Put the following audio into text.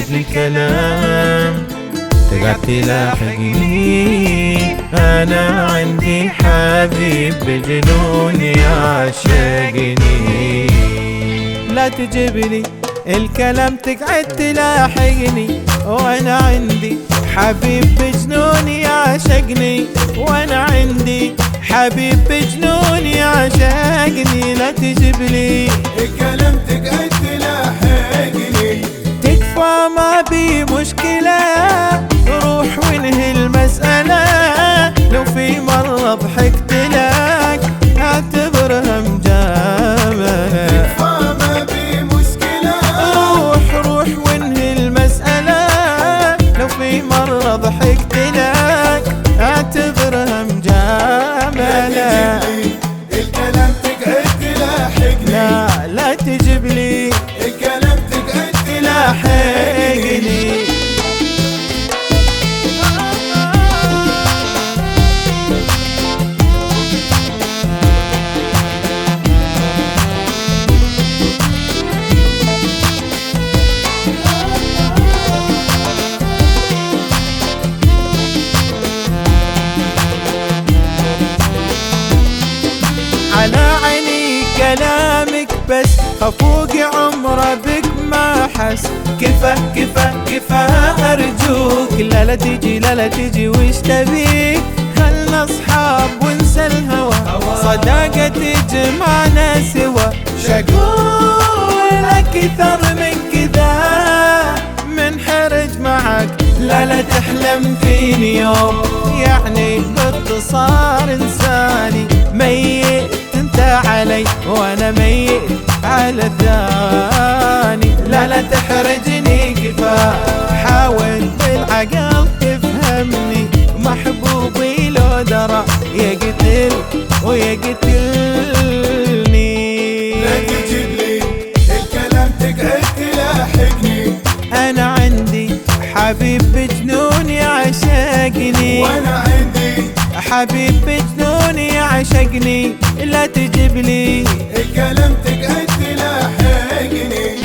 الكلام تقعد تلاحقني. أنا عندي حبيب بجنون يعشقني. لا تجيبلي الكلام تقعد تلاحقني، وأنا عندي حبيب بجنون يعشقني. وأنا عندي حبيب بجنون يعشقني. لا تجيبلي الكلام تقعد تلاحقني. تكفى ما بي مشكلة، روح وانهي المسألة. لو في مرة ضحكت لك اعتبرها مجاملة. تكفى ما بي مشكلة، روح وانهي المسألة. لو في مرة ضحكت لك اعتبرها مجاملة. الكلام تقعد تلاحقني. لا تجيبلي الكلام تقعد تلاحقني. على عيني كلامك بس خفوق عمره بك ما حس. كفى أرجوك، لا تجي لا تجي وش تبيك. خلنا أصحاب ونسى الهوى، صداقة تجمعنا سوا. شقول أكثر من كذا منحرج معك. لا تحلم فيني يوم، يعني باختصار إنساني. ميت انت علي وانا ميت على الثاني. لا تحرجني كفاية، حاول بالعقل تفهمني. محبوبي لو درى يقتل ويقتلني. لا تجيبلي الكلام تقعد تلاحقني. انا عندي حبيب بجنون يعشقني. وانا عندي حبيب بجنون يعشقني. لا تجيبلي الكلام تقعد تلاحقني.